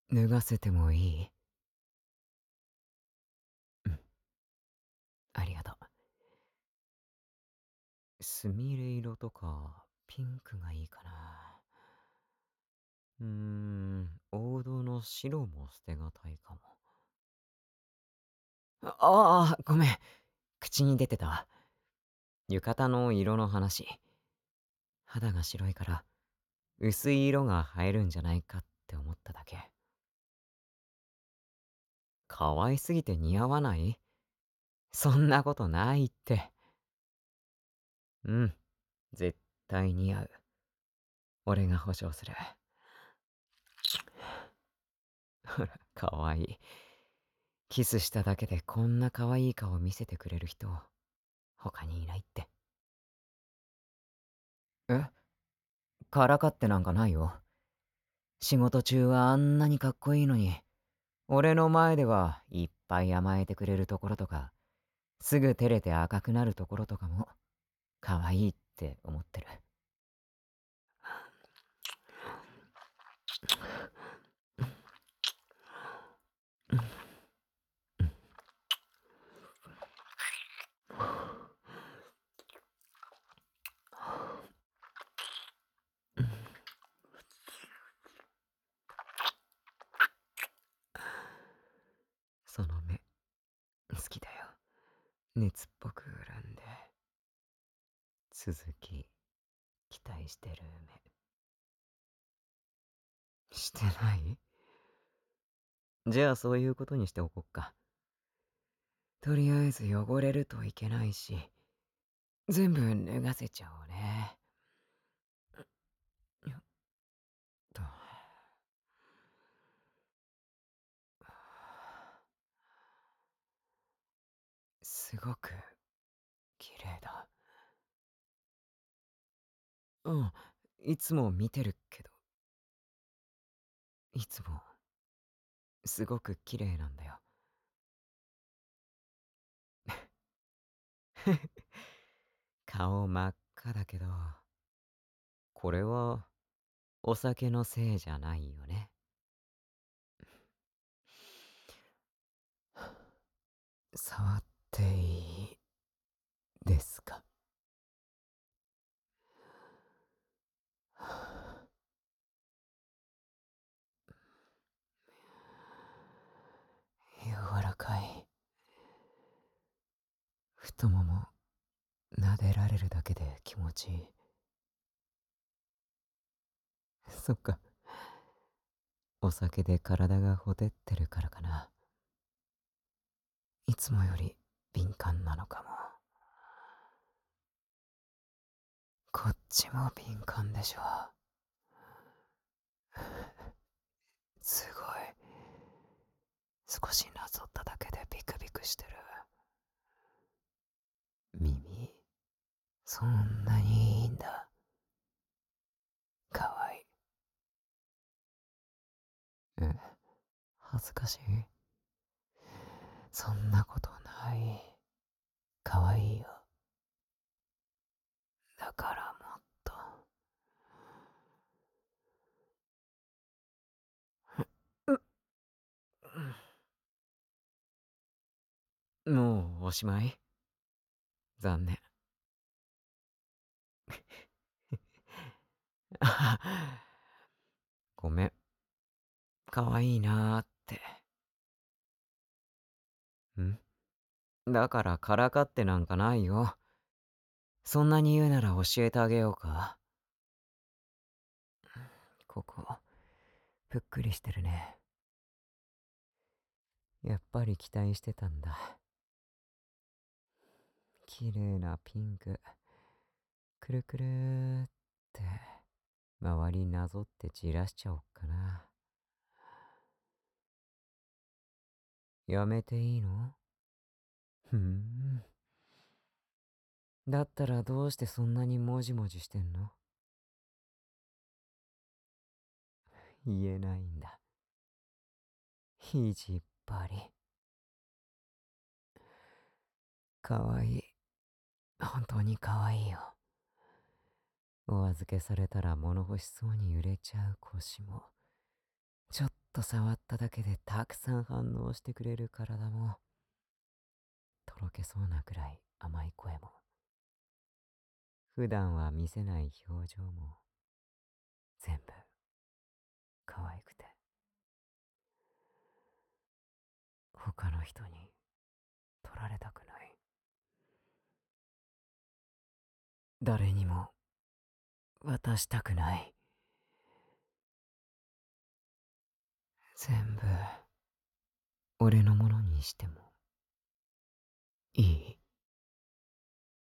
脱がせてもいい？うん、ありがとう。すみれ色とかピンクがいいかな。王道の白も捨てがたいかも。ごめん。口に出てたわ。浴衣の色の話。肌が白いから薄い色が映えるんじゃないかって思っただけ。可愛すぎて似合わない？そんなことないって。うん、絶対似合う。俺が保証する。ほら、可愛い。キスしただけでこんな可愛い顔見せてくれる人、他にいないって。え、からかってなんかないよ。仕事中はあんなにかっこいいのに、俺の前ではいっぱい甘えてくれるところとか、すぐ照れて赤くなるところとかも、可愛いって思ってる。その目、好きだよ。熱っぽく恨んで。続き、期待してる目。してない？じゃあそういうことにしておこっか。とりあえず汚れるといけないし、全部脱がせちゃおうね。よっと。すごく綺麗だ。うん、いつも見てるけど、いつもすごく綺麗なんだよ。顔真っ赤だけど、これはお酒のせいじゃないよね。触っていいですか？柔らかい。太もも撫でられるだけで気持ちいい。そっか、お酒で体がほてってるからかな。いつもより敏感なのかも。こっちも敏感でしょ。すごい。少しなぞっただけでビクビクしてる。耳、そんなにいいんだ。かわいい。うん、恥ずかしい？そんなことない。かわいいよ。だからもっと。もうおしまい？残念。ごめん。かわいいなーって。んだからからかってなんかないよ。そんなに言うなら教えてあげようか。ここ、ぷっくりしてるね。やっぱり期待してたんだ。綺麗なピンク。くるくるーって、周りなぞって散らしちゃおっかな。やめていいの？ふーん。だったらどうしてそんなにもじもじしてんの？言えないんだ。ひじっぱり。かわいい。本当にかわいいよ。お預けされたら物欲しそうに揺れちゃう腰も、ちょっと触っただけでたくさん反応してくれる体も、とろけそうなくらい甘い声も、普段は見せない表情も、全部可愛くて、他の人に取られたくない。誰にも渡したくない。全部俺のものにしてもいい？